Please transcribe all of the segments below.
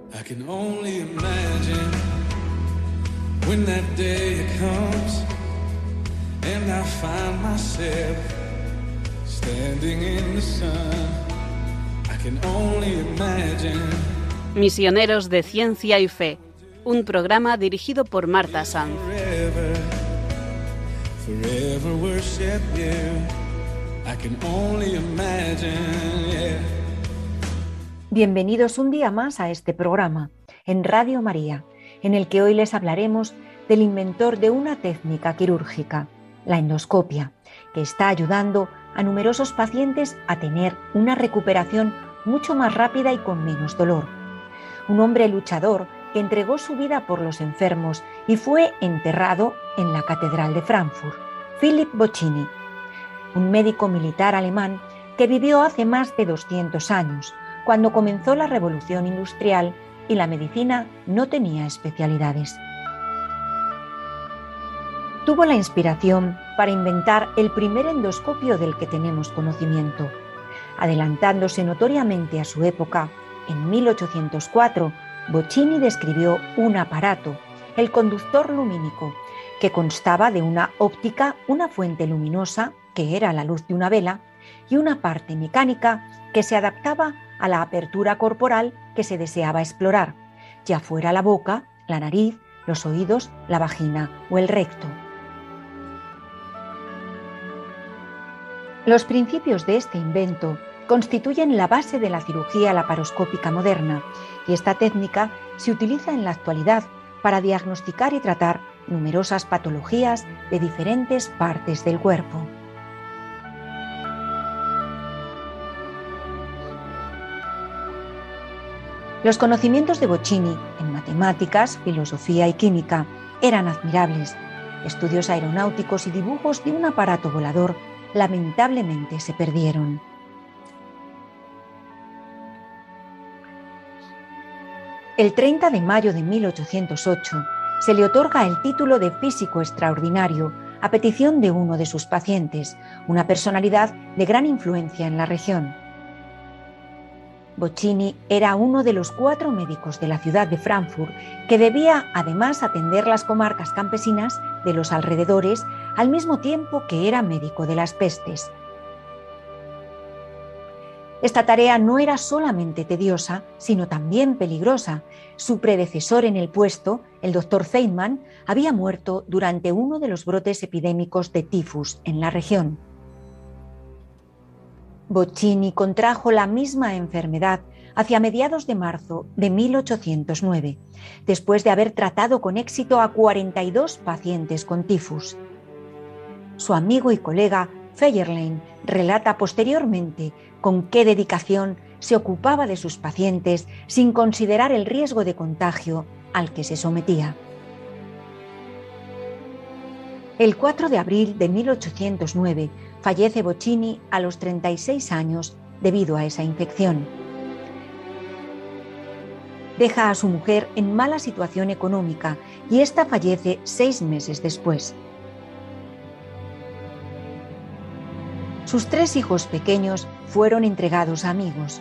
I can only imagine when that day comes and I find myself standing in the sun. I can only imagine. Misioneros de Ciencia y Fe, un programa dirigido por Marta Sanz. Forever worship you. I can only imagine, yeah. Bienvenidos un día más a este programa, en Radio María, en el que hoy les hablaremos del inventor de una técnica quirúrgica, la endoscopia, que está ayudando a numerosos pacientes a tener una recuperación mucho más rápida y con menos dolor. Un hombre luchador que entregó su vida por los enfermos y fue enterrado en la Catedral de Frankfurt, Philipp Boccini, un médico militar alemán que vivió hace más de 200 años, cuando comenzó la Revolución Industrial y la medicina no tenía especialidades. Tuvo la inspiración para inventar el primer endoscopio del que tenemos conocimiento. Adelantándose notoriamente a su época, en 1804, Boccini describió un aparato, el conductor lumínico, que constaba de una óptica, una fuente luminosa, que era la luz de una vela, y una parte mecánica que se adaptaba a la apertura corporal que se deseaba explorar, ya fuera la boca, la nariz, los oídos, la vagina o el recto. Los principios de este invento constituyen la base de la cirugía laparoscópica moderna y esta técnica se utiliza en la actualidad para diagnosticar y tratar numerosas patologías de diferentes partes del cuerpo. Los conocimientos de Boccini en matemáticas, filosofía y química eran admirables. Estudios aeronáuticos y dibujos de un aparato volador lamentablemente se perdieron. El 30 de mayo de 1808 se le otorga el título de físico extraordinario a petición de uno de sus pacientes, una personalidad de gran influencia en la región. Boccini era uno de los 4 médicos de la ciudad de Frankfurt que debía además atender las comarcas campesinas de los alrededores al mismo tiempo que era médico de las pestes. Esta tarea no era solamente tediosa, sino también peligrosa. Su predecesor en el puesto, el doctor Feynman, había muerto durante uno de los brotes epidémicos de tifus en la región. Boccini contrajo la misma enfermedad hacia mediados de marzo de 1809, después de haber tratado con éxito a 42 pacientes con tifus. Su amigo y colega Feyerlein relata posteriormente con qué dedicación se ocupaba de sus pacientes sin considerar el riesgo de contagio al que se sometía. El 4 de abril de 1809 fallece Boccini a los 36 años debido a esa infección. Deja a su mujer en mala situación económica y ésta fallece 6 meses después. Sus 3 hijos pequeños fueron entregados a amigos.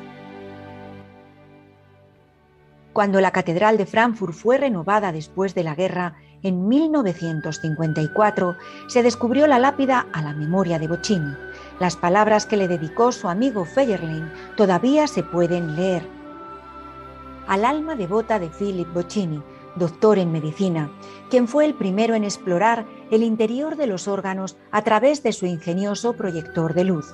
Cuando la Catedral de Frankfurt fue renovada después de la guerra, en 1954 se descubrió la lápida a la memoria de Boccini. Las palabras que le dedicó su amigo Feyerlein todavía se pueden leer. Al alma devota de Philipp Boccini, doctor en medicina, quien fue el primero en explorar el interior de los órganos a través de su ingenioso proyector de luz.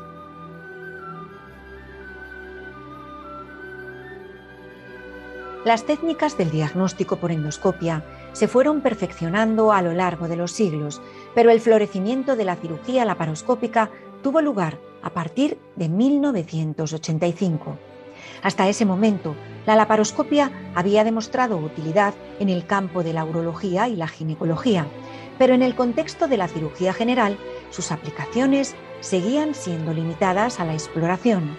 Las técnicas del diagnóstico por endoscopia se fueron perfeccionando a lo largo de los siglos, pero el florecimiento de la cirugía laparoscópica tuvo lugar a partir de 1985. Hasta ese momento, la laparoscopia había demostrado utilidad en el campo de la urología y la ginecología, pero en el contexto de la cirugía general, sus aplicaciones seguían siendo limitadas a la exploración.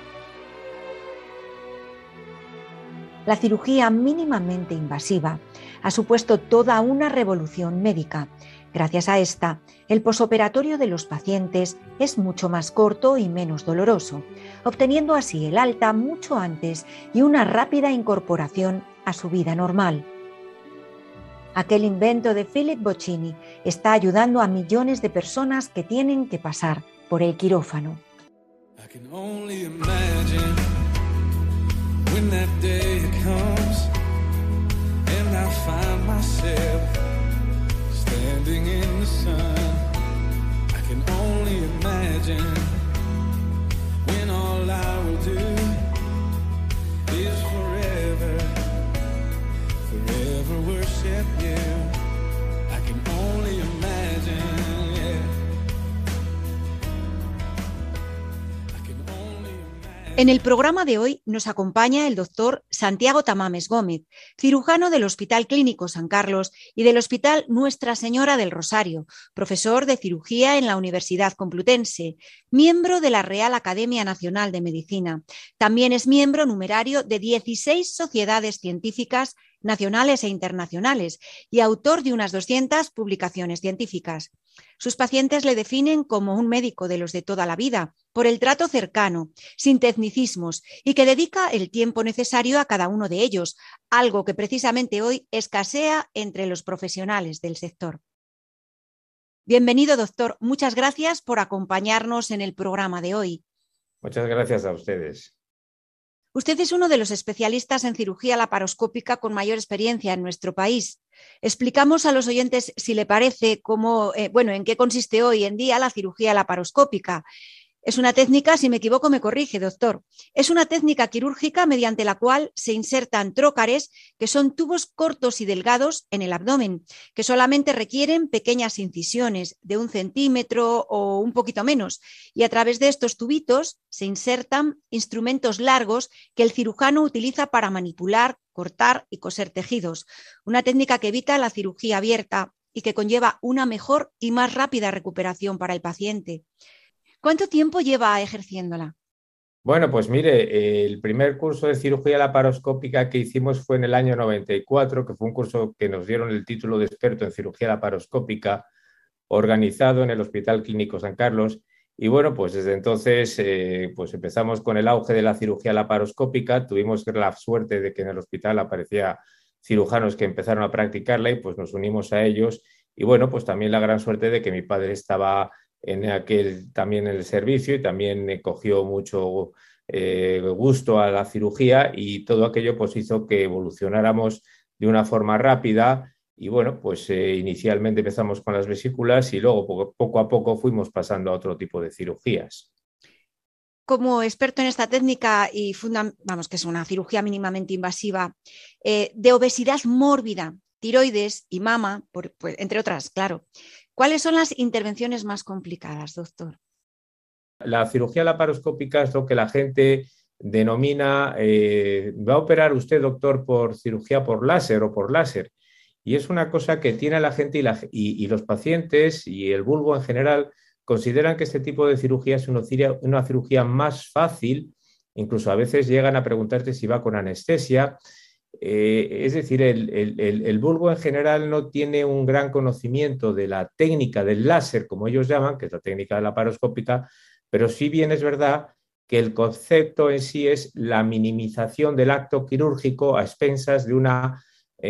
La cirugía mínimamente invasiva ha supuesto toda una revolución médica. Gracias a esta, el posoperatorio de los pacientes es mucho más corto y menos doloroso, obteniendo así el alta mucho antes y una rápida incorporación a su vida normal. Aquel invento de Philip Boccini está ayudando a millones de personas que tienen que pasar por el quirófano. I can only imagine when that day comes and I find myself standing in the sun. I can only imagine when all I will do is forever worship you. I can only imagine, yeah. I can only imagine. En el programa de hoy nos acompaña el doctor Santiago Tamames Gómez, cirujano del Hospital Clínico San Carlos y del Hospital Nuestra Señora del Rosario, profesor de cirugía en la Universidad Complutense, miembro de la Real Academia Nacional de Medicina. También es miembro numerario de 16 sociedades científicas nacionales e internacionales y autor de unas 200 publicaciones científicas. Sus pacientes le definen como un médico de los de toda la vida, por el trato cercano, sin tecnicismos y que dedica el tiempo necesario a cada uno de ellos, algo que precisamente hoy escasea entre los profesionales del sector. Bienvenido, doctor. Muchas gracias por acompañarnos en el programa de hoy. Muchas gracias a ustedes. Usted es uno de los especialistas en cirugía laparoscópica con mayor experiencia en nuestro país. Explicamos a los oyentes, si le parece, en qué consiste hoy en día la cirugía laparoscópica. Es una técnica, si me equivoco me corrige, doctor. Es una técnica quirúrgica mediante la cual se insertan trócares, que son tubos cortos y delgados en el abdomen, que solamente requieren pequeñas incisiones de 1 centímetro o un poquito menos, y a través de estos tubitos se insertan instrumentos largos que el cirujano utiliza para manipular, cortar y coser tejidos. Una técnica que evita la cirugía abierta y que conlleva una mejor y más rápida recuperación para el paciente. ¿Cuánto tiempo lleva ejerciéndola? Bueno, pues mire, el primer curso de cirugía laparoscópica que hicimos fue en el año 94, que fue un curso que nos dieron el título de experto en cirugía laparoscópica, organizado en el Hospital Clínico San Carlos. Y bueno, pues desde entonces pues empezamos con el auge de la cirugía laparoscópica. Tuvimos la suerte de que en el hospital aparecía cirujanos que empezaron a practicarla y pues nos unimos a ellos. Y bueno, pues también la gran suerte de que mi padre estaba también en el servicio y también cogió mucho gusto a la cirugía y todo aquello pues hizo que evolucionáramos de una forma rápida y bueno, pues inicialmente empezamos con las vesículas y luego poco a poco fuimos pasando a otro tipo de cirugías. Como experto en esta técnica y que es una cirugía mínimamente invasiva, de obesidad mórbida, tiroides y mama, entre otras, claro. ¿Cuáles son las intervenciones más complicadas, doctor? La cirugía laparoscópica es lo que la gente denomina, ¿va a operar usted, doctor, por cirugía por láser o por láser? Y es una cosa que tiene la gente y los pacientes y el vulgo en general consideran que este tipo de cirugía es una cirugía más fácil, incluso a veces llegan a preguntarte si va con anestesia. Es decir, el vulgo en general no tiene un gran conocimiento de la técnica del láser, como ellos llaman, que es la técnica laparoscópica, pero sí bien es verdad que el concepto en sí es la minimización del acto quirúrgico a expensas de una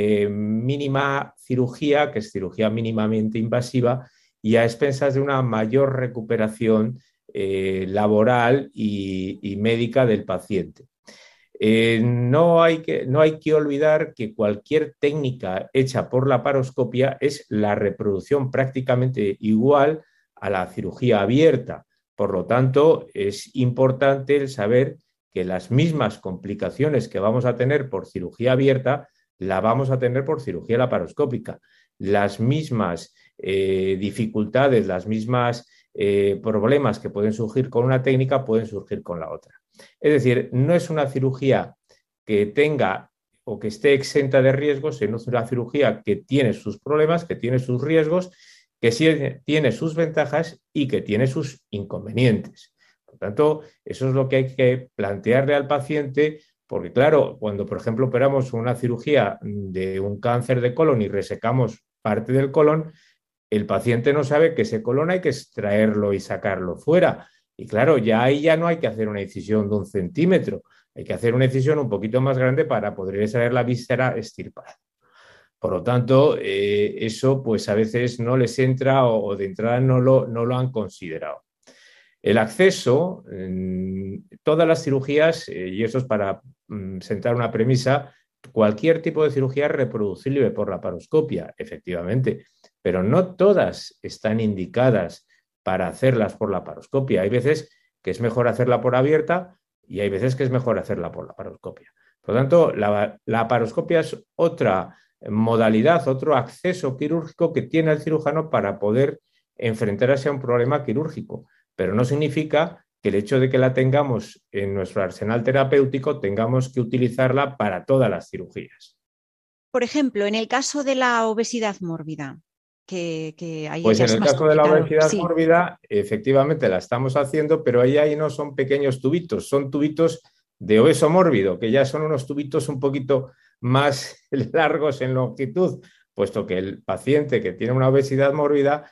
mínima cirugía, que es cirugía mínimamente invasiva, y a expensas de una mayor recuperación laboral y médica del paciente. No hay que olvidar que cualquier técnica hecha por laparoscopia es la reproducción prácticamente igual a la cirugía abierta. Por lo tanto, es importante el saber que las mismas complicaciones que vamos a tener por cirugía abierta la vamos a tener por cirugía laparoscópica. Las mismas dificultades, las mismas problemas que pueden surgir con una técnica pueden surgir con la otra. Es decir, no es una cirugía que tenga o que esté exenta de riesgos, sino es una cirugía que tiene sus problemas, que tiene sus riesgos, que sí tiene sus ventajas y que tiene sus inconvenientes. Por tanto, eso es lo que hay que plantearle al paciente, porque claro, cuando por ejemplo operamos una cirugía de un cáncer de colon y resecamos parte del colon, el paciente no sabe que ese colon hay que extraerlo y sacarlo fuera. Y claro, ahí ya no hay que hacer una incisión de 1 centímetro. Hay que hacer una incisión un poquito más grande para poder extraer la víscera extirpada. Por lo tanto, eso pues a veces no les entra o de entrada no lo han considerado. El acceso, todas las cirugías, y eso es para sentar una premisa, cualquier tipo de cirugía es reproducible por laparoscopia, efectivamente, pero no todas están indicadas para hacerlas por laparoscopia. Hay veces que es mejor hacerla por abierta y hay veces que es mejor hacerla por laparoscopia. Por lo tanto, la laparoscopia es otra modalidad, otro acceso quirúrgico que tiene el cirujano para poder enfrentarse a un problema quirúrgico, pero no significa que el hecho de que la tengamos en nuestro arsenal terapéutico tengamos que utilizarla para todas las cirugías. Por ejemplo, en el caso de la obesidad mórbida, que ahí pues ya en es el más caso de la complicado. obesidad Sí. mórbida, efectivamente la estamos haciendo, pero ahí no son pequeños tubitos, son tubitos de obeso mórbido, que ya son unos tubitos un poquito más largos en longitud, puesto que el paciente que tiene una obesidad mórbida,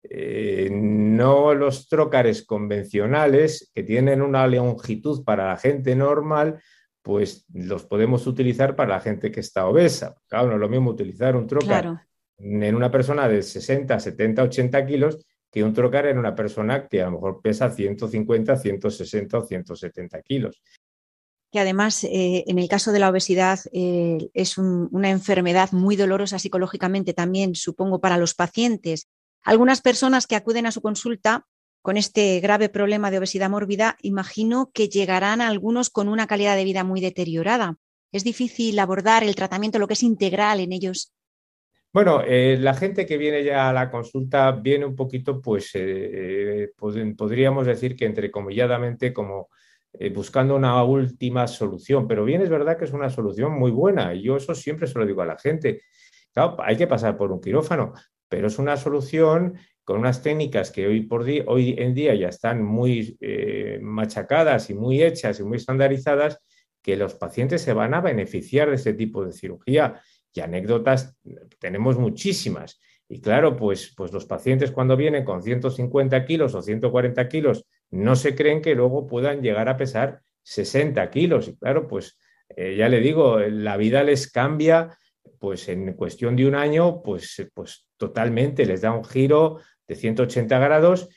no los trócares convencionales, que tienen una longitud para la gente normal, pues los podemos utilizar para la gente que está obesa. Claro, no es lo mismo utilizar un trócar Claro. en una persona de 60, 70, 80 kilos que un trócar en una persona que a lo mejor pesa 150, 160 o 170 kilos. Que además, en el caso de la obesidad, es una enfermedad muy dolorosa psicológicamente también, supongo, para los pacientes. Algunas personas que acuden a su consulta con este grave problema de obesidad mórbida, imagino que llegarán algunos con una calidad de vida muy deteriorada. Es difícil abordar el tratamiento, lo que es integral en ellos. Bueno, la gente que viene ya a la consulta viene un poquito, pues podríamos decir que entrecomilladamente como buscando una última solución, pero bien es verdad que es una solución muy buena y yo eso siempre se lo digo a la gente. Claro, hay que pasar por un quirófano, pero es una solución con unas técnicas que hoy en día ya están muy machacadas y muy hechas y muy estandarizadas, que los pacientes se van a beneficiar de este tipo de cirugía. Y anécdotas tenemos muchísimas. Y claro, pues los pacientes cuando vienen con 150 kilos o 140 kilos no se creen que luego puedan llegar a pesar 60 kilos. Y claro, pues ya le digo, la vida les cambia pues en cuestión de un año, pues totalmente, les da un giro de 180 grados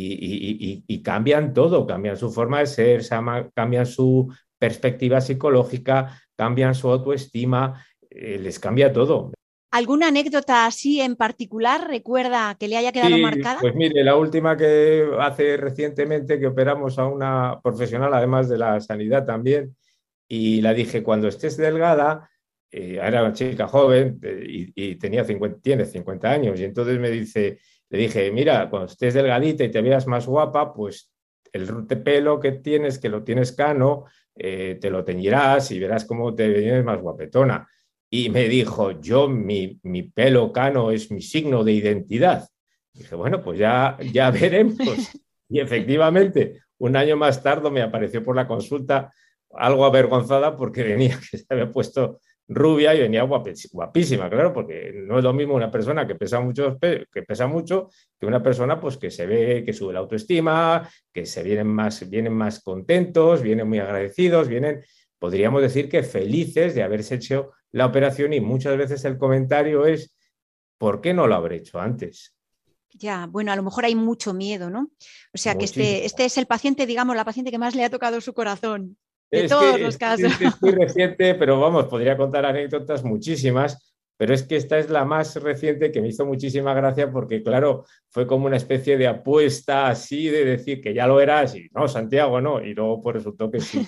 y cambian todo, cambian su forma de ser, cambian su perspectiva psicológica, cambian su autoestima, les cambia todo. ¿Alguna anécdota así en particular recuerda que le haya quedado marcada? Pues mire, la última que hace recientemente que operamos a una profesional, además de la sanidad también, y la dije, cuando estés delgada, era una chica joven y tiene 50 años, y entonces le dije, mira, cuando estés delgadita y te veas más guapa, pues el pelo que tienes, que lo tienes cano, te lo teñirás y verás cómo te vienes más guapetona. Y me dijo, mi pelo cano es mi signo de identidad. Y dije, bueno, pues ya veremos. Y efectivamente, un año más tarde me apareció por la consulta algo avergonzada porque venía que se había puesto rubia y venía guapísima, claro, porque no es lo mismo una persona que pesa mucho que una persona pues que se ve que sube la autoestima, que vienen más contentos, vienen muy agradecidos, podríamos decir que felices de haberse hecho la operación, y muchas veces el comentario es ¿por qué no lo habré hecho antes? Ya, bueno, a lo mejor hay mucho miedo, ¿no? O sea, Muchísimo. que este es el paciente, digamos, la paciente que más le ha tocado su corazón, de Es todos que los casos. es muy reciente, pero vamos, podría contar anécdotas muchísimas, pero es que esta es la más reciente que me hizo muchísima gracia porque, claro, fue como una especie de apuesta así de decir que ya lo eras y no, Santiago, no, y luego pues resultó que sí.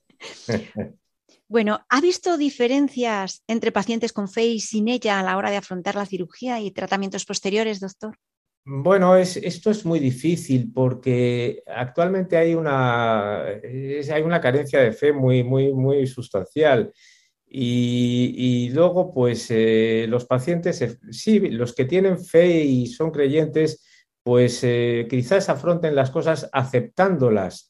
Bueno, ¿ha visto diferencias entre pacientes con fe y sin ella a la hora de afrontar la cirugía y tratamientos posteriores, doctor? Bueno, esto es muy difícil porque actualmente hay una carencia de fe muy, muy, muy sustancial. Y luego, pues los pacientes, sí, los que tienen fe y son creyentes, pues quizás afronten las cosas aceptándolas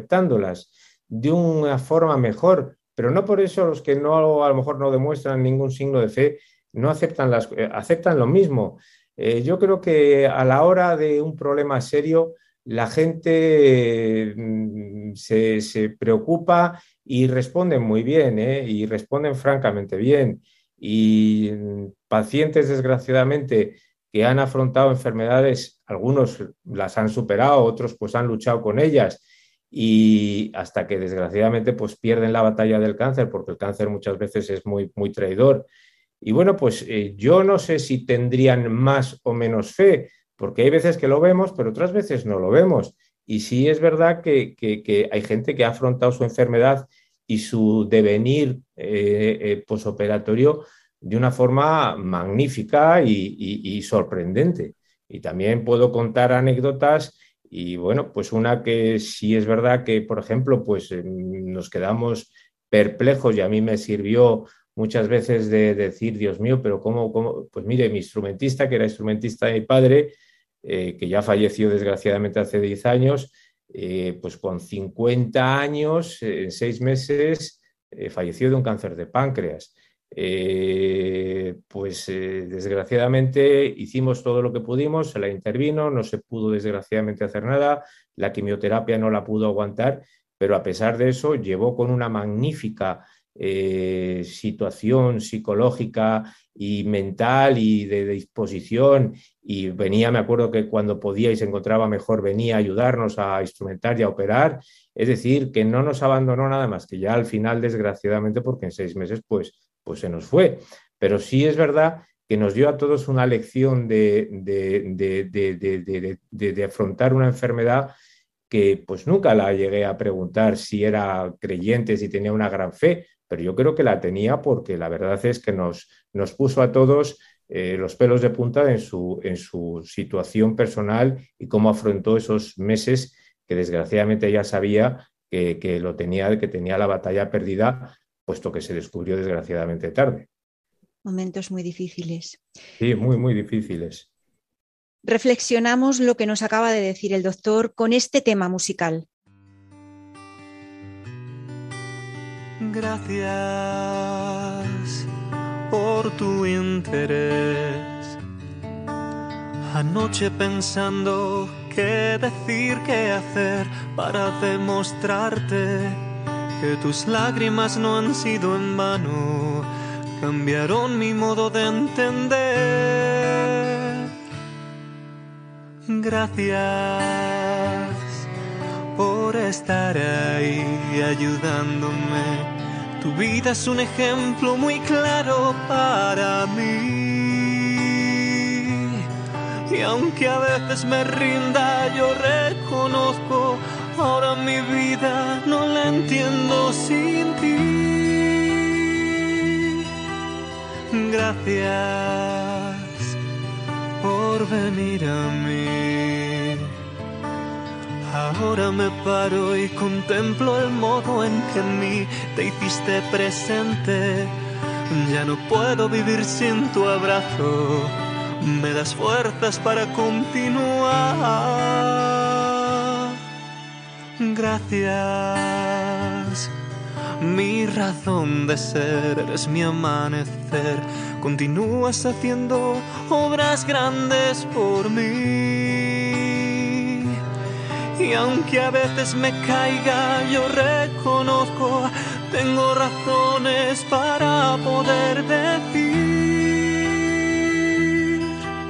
de una forma mejor, pero no por eso los que no, a lo mejor no demuestran ningún signo de fe, no aceptan aceptan lo mismo. Yo creo que a la hora de un problema serio, la gente se preocupa y responden muy bien, y responden francamente bien. Y pacientes, desgraciadamente, que han afrontado enfermedades, algunos las han superado, otros pues han luchado con ellas y hasta que desgraciadamente pues pierden la batalla del cáncer, porque el cáncer muchas veces es muy, muy traidor. Y bueno, pues yo no sé si tendrían más o menos fe, porque hay veces que lo vemos, pero otras veces no lo vemos. Y sí es verdad que hay gente que ha afrontado su enfermedad y su devenir posoperatorio de una forma magnífica y sorprendente. Y también puedo contar anécdotas y bueno, pues una que sí es verdad que, por ejemplo, pues nos quedamos perplejos y a mí me sirvió muchas veces de decir, Dios mío, pero ¿cómo? Pues mire, mi instrumentista, que era instrumentista de mi padre, que ya falleció desgraciadamente hace 10 años, pues con 50 años, en 6 meses, falleció de un cáncer de páncreas. Desgraciadamente hicimos todo lo que pudimos, se la intervino, no se pudo desgraciadamente hacer nada, la quimioterapia no la pudo aguantar, pero a pesar de eso llevó con una magnífica situación psicológica y mental y de disposición y venía, me acuerdo que cuando podía y se encontraba mejor venía a ayudarnos a instrumentar y a operar, es decir, que no nos abandonó nada más que ya al final desgraciadamente porque en 6 meses pues se nos fue, pero sí es verdad que nos dio a todos una lección de afrontar una enfermedad que pues nunca la llegué a preguntar si era creyente, si tenía una gran fe, pero yo creo que la tenía porque la verdad es que nos puso a todos los pelos de punta en su situación personal y cómo afrontó esos meses que desgraciadamente ella sabía que tenía la batalla perdida, puesto que se descubrió desgraciadamente tarde. Momentos muy difíciles. Sí, muy, muy difíciles. Reflexionamos lo que nos acaba de decir el doctor con este tema musical. Gracias por tu interés. Anoche pensando qué decir, qué hacer para demostrarte que tus lágrimas no han sido en vano, cambiaron mi modo de entender. Gracias por estar ahí ayudándome. Tu vida es un ejemplo muy claro para mí. Y aunque a veces me rinda, yo reconozco, ahora mi vida no la entiendo sin ti. Gracias por venir a mí. Ahora me paro y contemplo el modo en que en mí te hiciste presente. Ya no puedo vivir sin tu abrazo, me das fuerzas para continuar. Gracias, mi razón de ser, eres mi amanecer. Continúas haciendo obras grandes por mí. Y aunque a veces me caiga, yo reconozco, tengo razones para poder decir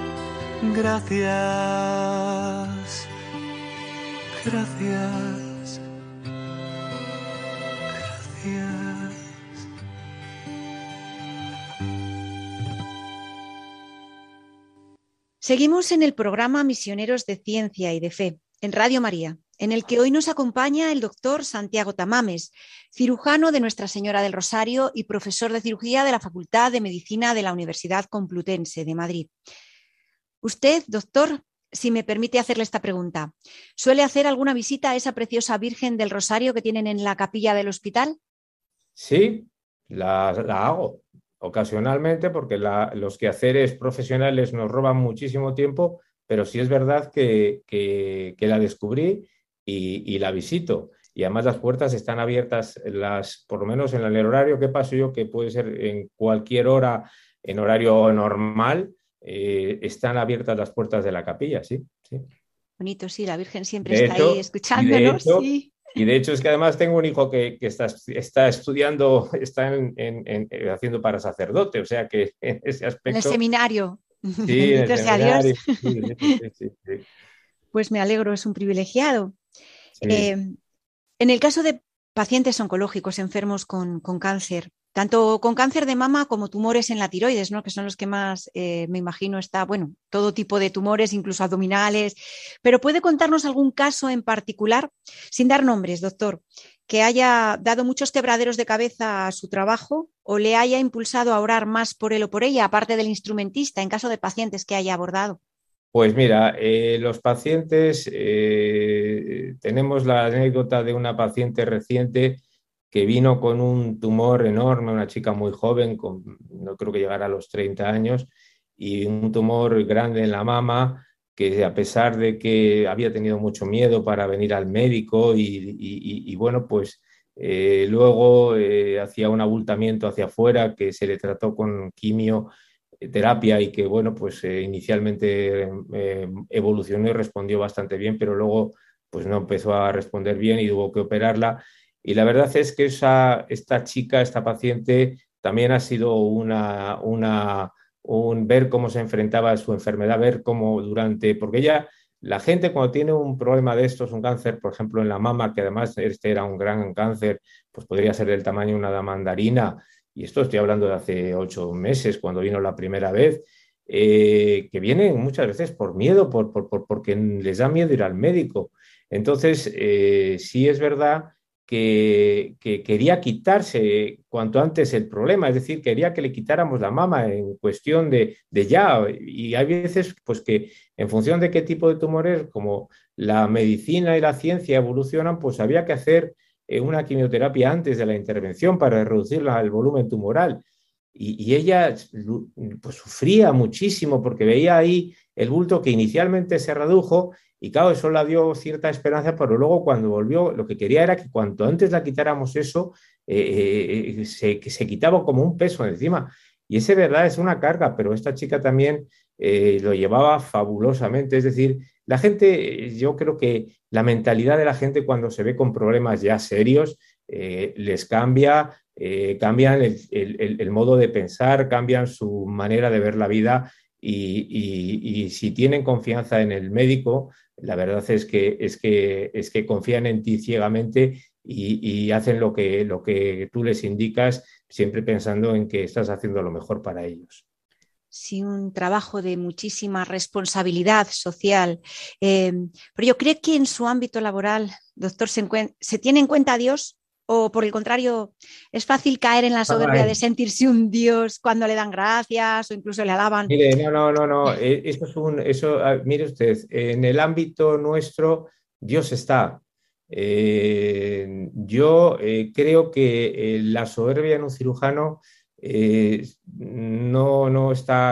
gracias, gracias, gracias. Seguimos en el programa Misioneros de Ciencia y de Fe, en Radio María, en el que hoy nos acompaña el doctor Santiago Tamames, cirujano de Nuestra Señora del Rosario y profesor de cirugía de la Facultad de Medicina de la Universidad Complutense de Madrid. Usted, doctor, si me permite hacerle esta pregunta, ¿suele hacer alguna visita a esa preciosa Virgen del Rosario que tienen en la capilla del hospital? Sí, la hago ocasionalmente porque los quehaceres profesionales nos roban muchísimo tiempo, pero sí es verdad que la descubrí y la visito. Y además las puertas están abiertas, por lo menos en el horario que paso yo, que puede ser en cualquier hora, en horario normal, están abiertas las puertas de la capilla, sí, sí. bonito, sí, la Virgen siempre De está ahí hecho, escuchándonos, sí. y de hecho es que además tengo un hijo que está estudiando, está haciendo para sacerdote, o sea que en ese En el aspecto, seminario, sí, en el bendito sea Dios. seminario, sí, sí, sí, sí, Pues me alegro, es un privilegiado. sí. Eh, en el caso de pacientes oncológicos enfermos con cáncer, tanto con cáncer de mama como tumores en la tiroides, ¿no? Que son los que más, me imagino, está, bueno, todo tipo de tumores, incluso abdominales, pero ¿puede contarnos algún caso en particular, sin dar nombres, doctor, que haya dado muchos quebraderos de cabeza a su trabajo o le haya impulsado a orar más por él o por ella, aparte del instrumentista, en caso de pacientes que haya abordado? Pues mira, los pacientes, tenemos la anécdota de una paciente reciente que vino con un tumor enorme, una chica muy joven, no creo que llegara a los 30 años, y un tumor grande en la mama, que a pesar de que había tenido mucho miedo para venir al médico y bueno, pues luego hacía un abultamiento hacia afuera que se le trató con quimio terapia y que, bueno, pues inicialmente evolucionó y respondió bastante bien, pero luego pues no empezó a responder bien y tuvo que operarla. Y la verdad es que esta chica, esta paciente, también ha sido un ver cómo se enfrentaba a su enfermedad, ver cómo porque ella, la gente cuando tiene un problema de estos, un cáncer, por ejemplo, en la mama, que además este era un gran cáncer, pues podría ser del tamaño de una mandarina, y esto estoy hablando de hace 8 meses, cuando vino la primera vez, que vienen muchas veces por miedo, porque les da miedo ir al médico. Entonces, sí es verdad que quería quitarse cuanto antes el problema, es decir, quería que le quitáramos la mama en cuestión de ya. Y hay veces pues, que en función de qué tipo de tumores, como la medicina y la ciencia evolucionan, pues había que hacer una quimioterapia antes de la intervención para reducir el volumen tumoral. Y ella pues, sufría muchísimo porque veía ahí el bulto que inicialmente se redujo y claro, eso le dio cierta esperanza, pero luego cuando volvió lo que quería era que cuanto antes la quitáramos eso, que se quitaba como un peso encima. Y ese verdad es una carga, pero esta chica también lo llevaba fabulosamente. Es decir, la gente, yo creo que la mentalidad de la gente cuando se ve con problemas ya serios, les cambia, cambian el modo de pensar, cambian su manera de ver la vida y si tienen confianza en el médico, la verdad es que confían en ti ciegamente y hacen lo que tú les indicas, siempre pensando en que estás haciendo lo mejor para ellos. Sí, un trabajo de muchísima responsabilidad social. Pero yo creo que en su ámbito laboral, doctor, ¿se tiene en cuenta a Dios? ¿O por el contrario, es fácil caer en la soberbia de sentirse un Dios cuando le dan gracias o incluso le alaban? Mire, no. Mire usted, en el ámbito nuestro, Dios está. Yo creo que la soberbia en un cirujano no está,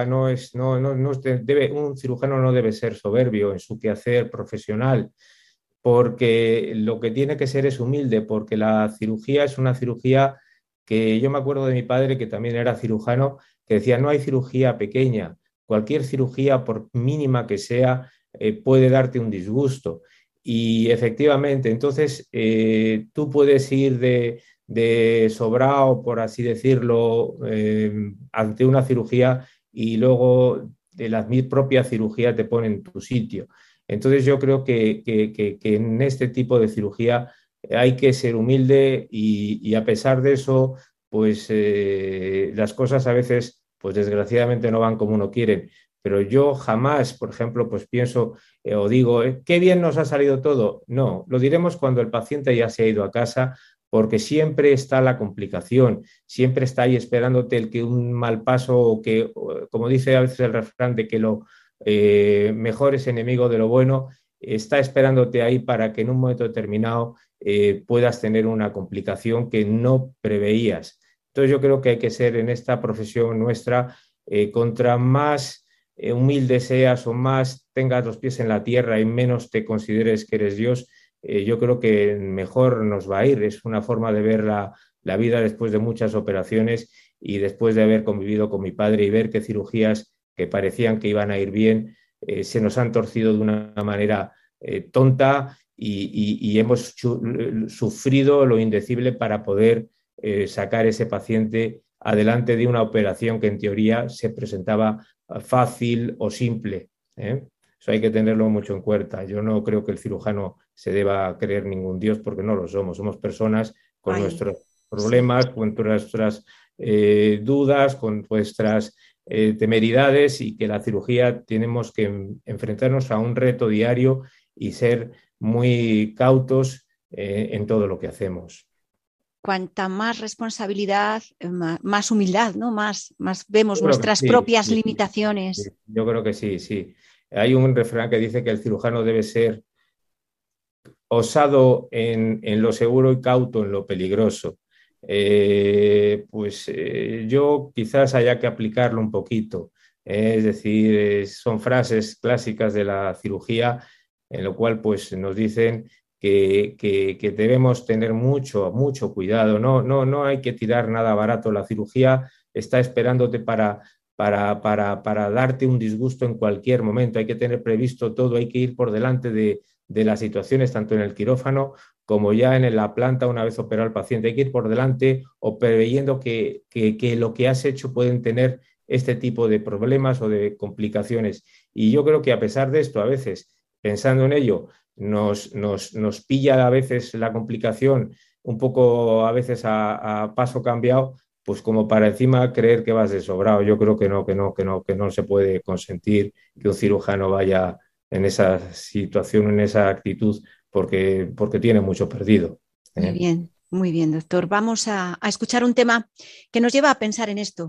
un cirujano no debe ser soberbio en su quehacer profesional, porque lo que tiene que ser es humilde, porque la cirugía es una cirugía que yo me acuerdo de mi padre, que también era cirujano, que decía, no hay cirugía pequeña, cualquier cirugía, por mínima que sea, puede darte un disgusto. Y efectivamente, entonces tú puedes ir de sobrado, por así decirlo, ante una cirugía y luego de la propia cirugía te pone en tu sitio. Entonces yo creo que en este tipo de cirugía hay que ser humilde y a pesar de eso, pues las cosas a veces, pues desgraciadamente no van como uno quiere. Pero yo jamás, por ejemplo, pues pienso o digo, qué bien nos ha salido todo. No, lo diremos cuando el paciente ya se ha ido a casa, porque siempre está la complicación, siempre está ahí esperándote el que un mal paso o que, como dice a veces el refrán, de que lo mejor es enemigo de lo bueno, está esperándote ahí para que en un momento determinado puedas tener una complicación que no preveías. Entonces yo creo que hay que ser en esta profesión nuestra, contra más humilde seas o más tengas los pies en la tierra y menos te consideres que eres Dios, yo creo que mejor nos va a ir. Es una forma de ver la vida después de muchas operaciones y después de haber convivido con mi padre y ver qué cirugías que parecían que iban a ir bien, se nos han torcido de una manera tonta y hemos sufrido lo indecible para poder sacar ese paciente adelante de una operación que en teoría se presentaba fácil o simple. Eso hay que tenerlo mucho en cuenta. Yo no creo que el cirujano se deba creer ningún dios, porque no lo somos. Somos personas con nuestros problemas, con nuestras dudas, con nuestras temeridades, y que la cirugía tenemos que enfrentarnos a un reto diario y ser muy cautos en todo lo que hacemos. Cuanta más responsabilidad, más humildad, ¿no? Más vemos nuestras propias limitaciones. Sí, yo creo que sí. Hay un refrán que dice que el cirujano debe ser osado en lo seguro y cauto en lo peligroso. Yo quizás haya que aplicarlo un poquito. Es decir, son frases clásicas de la cirugía, en lo cual pues, nos dicen que debemos tener mucho cuidado. No hay que tirar nada barato. La cirugía está esperándote para darte un disgusto en cualquier momento. Hay que tener previsto todo, hay que ir por delante de las situaciones, tanto en el quirófano como ya en la planta una vez operado al paciente. Hay que ir por delante o preveyendo que lo que has hecho pueden tener este tipo de problemas o de complicaciones. Y yo creo que a pesar de esto, a veces, pensando en ello, nos pilla a veces la complicación un poco a veces a paso cambiado, pues como para encima creer que vas de sobrado. Yo creo que no se puede consentir que un cirujano vaya en esa situación, en esa actitud, porque tiene mucho perdido. Muy bien, doctor. Vamos a escuchar un tema que nos lleva a pensar en esto.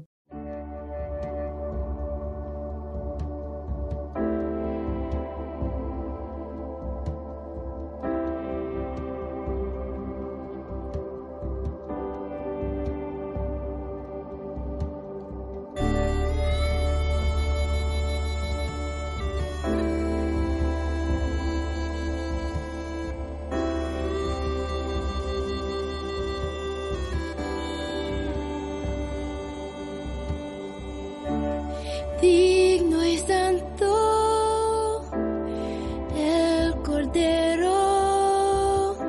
Digno y santo el Cordero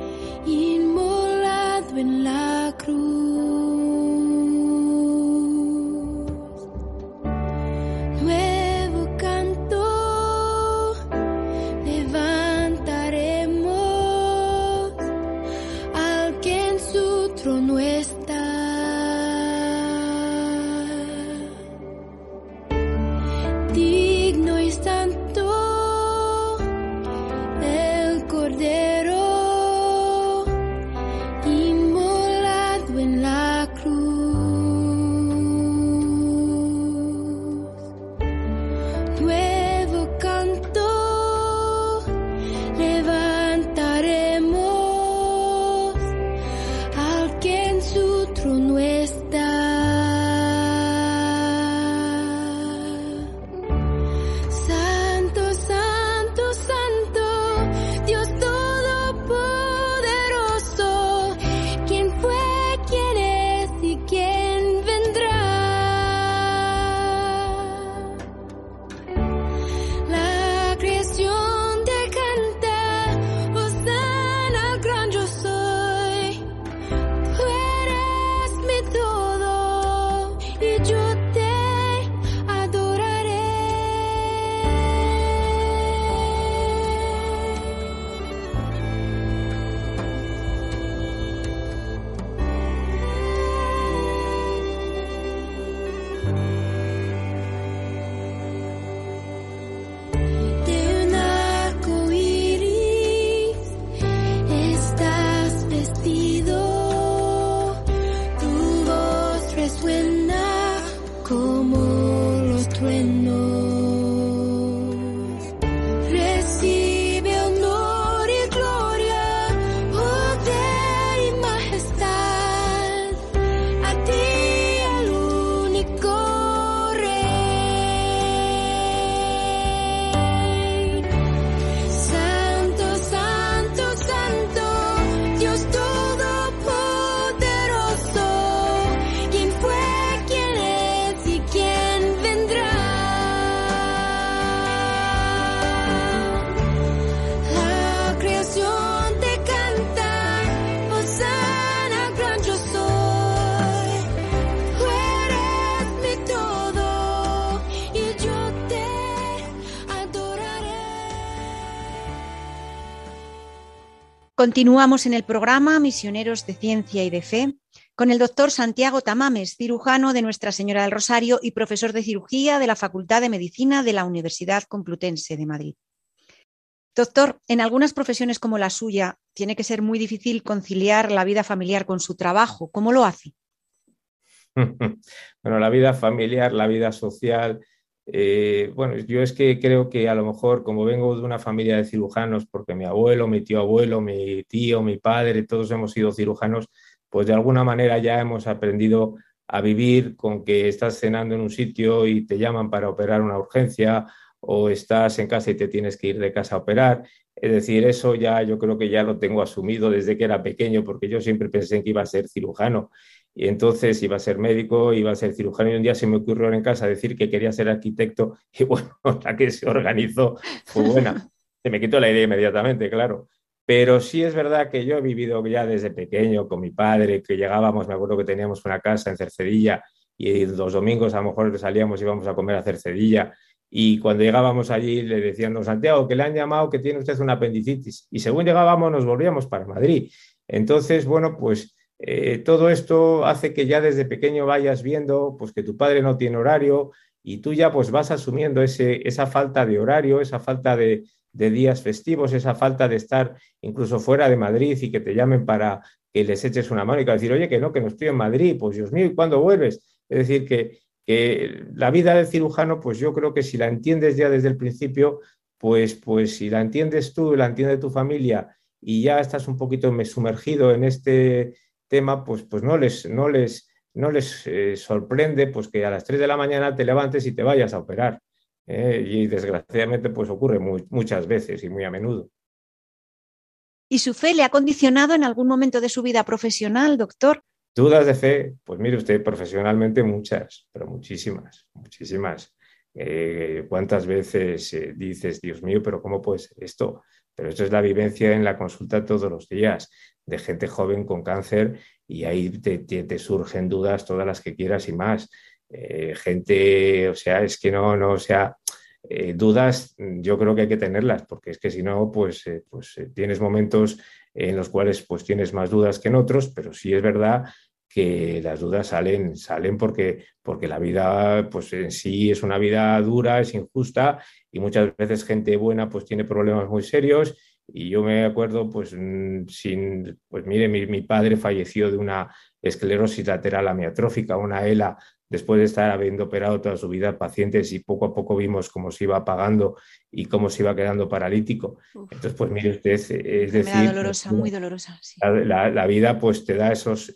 inmolado en la cruz. Nuevo canto levantaremos al que en su trono está. Continuamos en el programa Misioneros de Ciencia y de Fe con el doctor Santiago Tamames, cirujano de Nuestra Señora del Rosario y profesor de cirugía de la Facultad de Medicina de la Universidad Complutense de Madrid. Doctor, en algunas profesiones como la suya tiene que ser muy difícil conciliar la vida familiar con su trabajo. ¿Cómo lo hace? Bueno, la vida familiar, la vida social. Bueno, yo es que creo que a lo mejor, como vengo de una familia de cirujanos, porque mi abuelo, mi tío abuelo, mi tío, mi padre, todos hemos sido cirujanos, pues de alguna manera ya hemos aprendido a vivir con que estás cenando en un sitio y te llaman para operar una urgencia, o estás en casa y te tienes que ir de casa a operar. Es decir, eso ya yo creo que ya lo tengo asumido desde que era pequeño, porque yo siempre pensé que iba a ser cirujano. Y entonces iba a ser médico, iba a ser cirujano, y un día se me ocurrió en casa decir que quería ser arquitecto, y bueno, la que se organizó fue buena. Se me quitó la idea inmediatamente, claro. Pero sí es verdad que yo he vivido ya desde pequeño con mi padre, que llegábamos, me acuerdo que teníamos una casa en Cercedilla, y los domingos a lo mejor salíamos y íbamos a comer a Cercedilla, y cuando llegábamos allí le decían: don Santiago, que le han llamado, que tiene usted una apendicitis, y según llegábamos nos volvíamos para Madrid. Entonces, bueno, pues todo esto hace que ya desde pequeño vayas viendo pues que tu padre no tiene horario, y tú ya pues vas asumiendo esa falta de horario, esa falta de días festivos, esa falta de estar incluso fuera de Madrid y que te llamen para que les eches una mano y que decir: oye, que no estoy en Madrid, pues Dios mío, ¿y cuándo vuelves? Es decir, que la vida del cirujano, pues yo creo que si la entiendes ya desde el principio, pues si la entiendes tú, la entiende tu familia, y ya estás un poquito sumergido en este tema, pues no les sorprende pues que a las 3 de la mañana te levantes y te vayas a operar. Y desgraciadamente pues ocurre muchas veces y muy a menudo. ¿Y su fe le ha condicionado en algún momento de su vida profesional, doctor? Dudas de fe, pues mire usted, profesionalmente muchas, pero muchísimas. ¿Cuántas veces dices: Dios mío, pero cómo puede ser esto? Pero esto es la vivencia en la consulta todos los días de gente joven con cáncer, y ahí te surgen dudas todas las que quieras y más. Gente, o sea, es que o sea, dudas yo creo que hay que tenerlas, porque es que si no, tienes momentos en los cuales pues tienes más dudas que en otros, pero sí es verdad que las dudas salen porque la vida pues en sí es una vida dura, es injusta, y muchas veces gente buena pues tiene problemas muy serios. Y yo me acuerdo, pues mire, mi padre falleció de una esclerosis lateral amiotrófica, una ELA, después de estar habiendo operado toda su vida pacientes, y poco a poco vimos cómo se iba apagando y cómo se iba quedando paralítico. Entonces, pues mire usted, es decir, dolorosa, muy dolorosa. Sí. La vida pues te da esos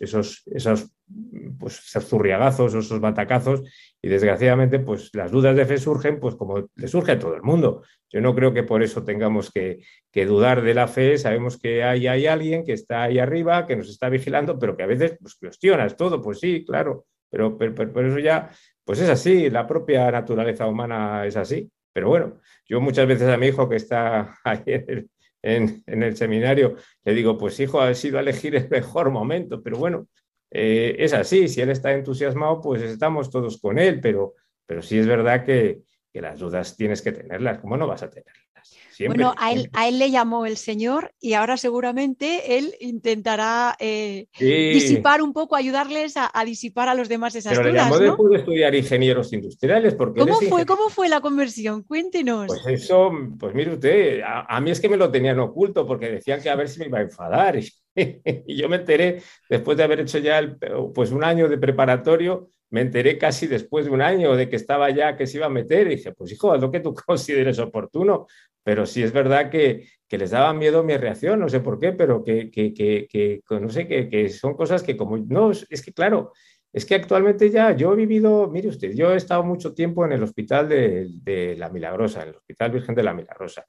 zurriagazos, esos batacazos, y desgraciadamente pues las dudas de fe surgen pues como le surge a todo el mundo. Yo no creo que por eso tengamos que dudar de la fe. Sabemos que hay alguien que está ahí arriba, que nos está vigilando, pero que a veces pues cuestionas todo. Pues sí, claro, pero eso ya pues es así, la propia naturaleza humana es así. Pero bueno, yo muchas veces a mi hijo, que está ahí en el seminario, le digo: pues hijo, ha sido elegir el mejor momento, pero bueno, es así. Si él está entusiasmado, pues estamos todos con él, pero sí es verdad que las dudas tienes que tenerlas. ¿Cómo no vas a tenerlas? Siempre. Bueno, a él le llamó el Señor, y ahora seguramente él intentará disipar un poco, ayudarles a disipar a los demás esas dudas. Pero le llamó, ¿no? después de estudiar ingenieros industriales. Porque ¿Cómo fue la conversión? Cuéntenos. Pues eso, pues mire usted, a mí es que me lo tenían oculto, porque decían que a ver si me iba a enfadar. Y yo me enteré, después de haber hecho ya pues un año de preparatorio, me enteré casi después de un año de que estaba ya, que se iba a meter, y dije: pues hijo, haz lo que tú consideres oportuno. Pero sí es verdad que les daba miedo mi reacción, no sé por qué, pero no sé, que son cosas que como... No, es que claro, es que actualmente ya yo he vivido... Mire usted, yo he estado mucho tiempo en el hospital de La Milagrosa, en el Hospital Virgen de la Milagrosa,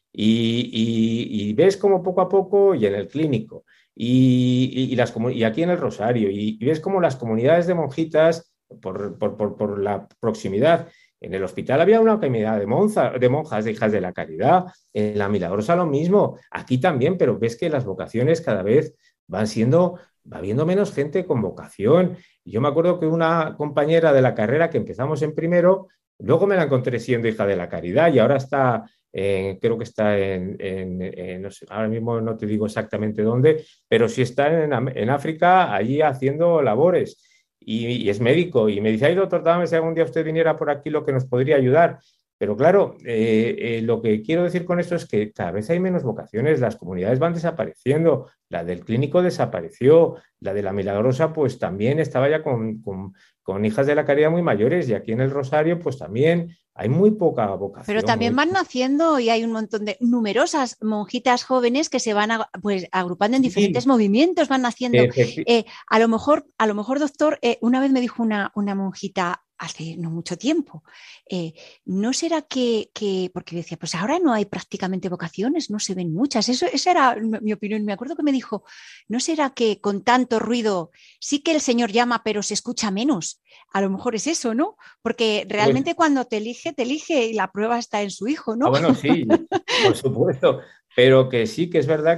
y ves como poco a poco, y en el clínico, y aquí en el Rosario, y ves como las comunidades de monjitas, por la proximidad. En el hospital había una comunidad de monjas, de hijas de la caridad. En la Milagrosa lo mismo. Aquí también, pero ves que las vocaciones cada vez va habiendo menos gente con vocación. Y yo me acuerdo que una compañera de la carrera, que empezamos en primero, luego me la encontré siendo hija de la caridad, y ahora está creo que está no sé, ahora mismo no te digo exactamente dónde, pero sí está en África, allí haciendo labores. Y es médico. Y me dice, ay, doctor, dame si algún día usted viniera por aquí, lo que nos podría ayudar. Pero claro, lo que quiero decir con esto es que cada vez hay menos vocaciones, las comunidades van desapareciendo, la del clínico desapareció, la de la Milagrosa pues también estaba ya con hijas de la caridad muy mayores, y aquí en el Rosario pues también hay muy poca vocación. Pero también van naciendo y hay un montón de numerosas monjitas jóvenes que se van pues, agrupando en diferentes movimientos, van naciendo. A lo mejor, doctor, una vez me dijo una monjita hace no mucho tiempo, ¿no será que, porque decía, pues ahora no hay prácticamente vocaciones, no se ven muchas? Esa era mi opinión. Me acuerdo que me dijo, ¿no será que con tanto ruido sí que el Señor llama, pero se escucha menos? A lo mejor es eso, ¿no? Porque realmente pues, cuando te elige y la prueba está en su hijo, ¿no? Bueno, sí, por supuesto, pero que sí que es verdad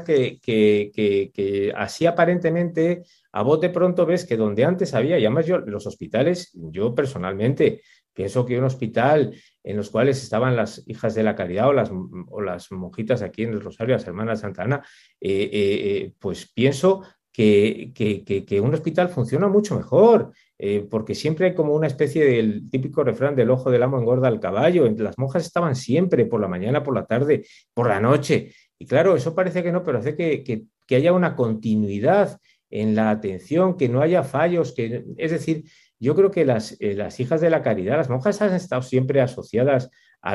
que así aparentemente a bote pronto ves que donde antes había, y además yo, los hospitales, yo personalmente pienso que un hospital en los cuales estaban las hijas de la caridad o las monjitas aquí en el Rosario, las hermanas Santa Ana, pues pienso que un hospital funciona mucho mejor, porque siempre hay como una especie del típico refrán del ojo del amo engorda al caballo. Las monjas estaban siempre, por la mañana, por la tarde, por la noche. Y claro, eso parece que no, pero hace que haya una continuidad en la atención, que no haya fallos, es decir, yo creo que las hijas de la caridad, las monjas han estado siempre asociadas a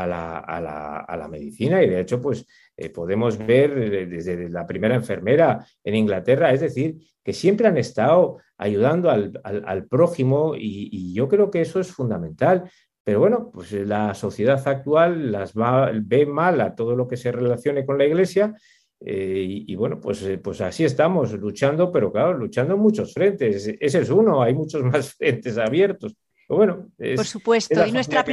la medicina, y de hecho pues podemos ver desde la primera enfermera en Inglaterra, es decir, que siempre han estado ayudando al prójimo, y yo creo que eso es fundamental. Pero bueno, pues la sociedad actual ve mal a todo lo que se relacione con la Iglesia. Y bueno, pues así estamos luchando, pero claro, luchando en muchos frentes. Ese es uno, hay muchos más frentes abiertos. Pero bueno, por supuesto, y nuestra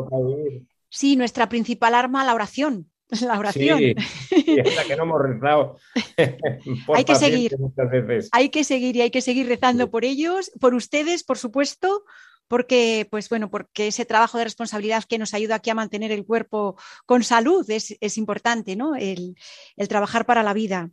principal arma, la oración. La oración. Sí, es la que no hemos rezado. Hay que seguir. Hay que seguir y hay que seguir rezando por ellos, por ustedes, por supuesto. Porque ese trabajo de responsabilidad que nos ayuda aquí a mantener el cuerpo con salud es importante, ¿no? El trabajar para la vida.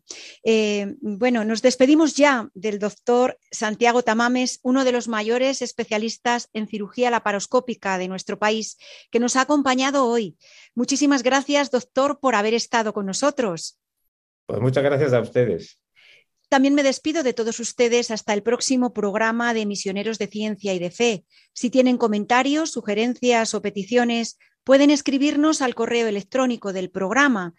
Nos despedimos ya del doctor Santiago Tamames, uno de los mayores especialistas en cirugía laparoscópica de nuestro país, que nos ha acompañado hoy. Muchísimas gracias, doctor, por haber estado con nosotros. Pues muchas gracias a ustedes. También me despido de todos ustedes hasta el próximo programa de Misioneros de Ciencia y de Fe. Si tienen comentarios, sugerencias o peticiones, pueden escribirnos al correo electrónico del programa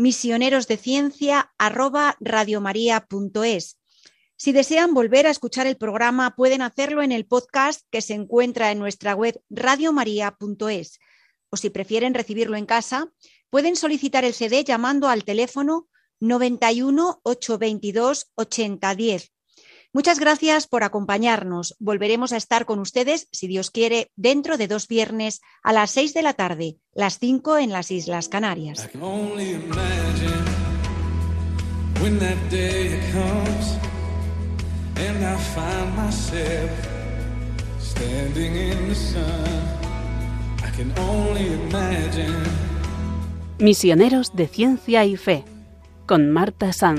misionerosdeciencia@radiomaria.es. Si desean volver a escuchar el programa, pueden hacerlo en el podcast que se encuentra en nuestra web radiomaria.es. O si prefieren recibirlo en casa, pueden solicitar el CD llamando al teléfono 91 822 8010. Muchas gracias por acompañarnos. Volveremos a estar con ustedes, si Dios quiere, dentro de 2 viernes a las 6 de la tarde, las 5 en las Islas Canarias. Misioneros de Ciencia y Fe, con Marta Sanz.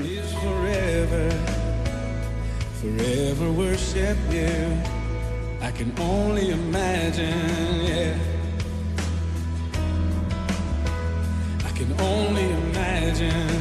Forever worship you. I can only imagine, yeah. I can only imagine.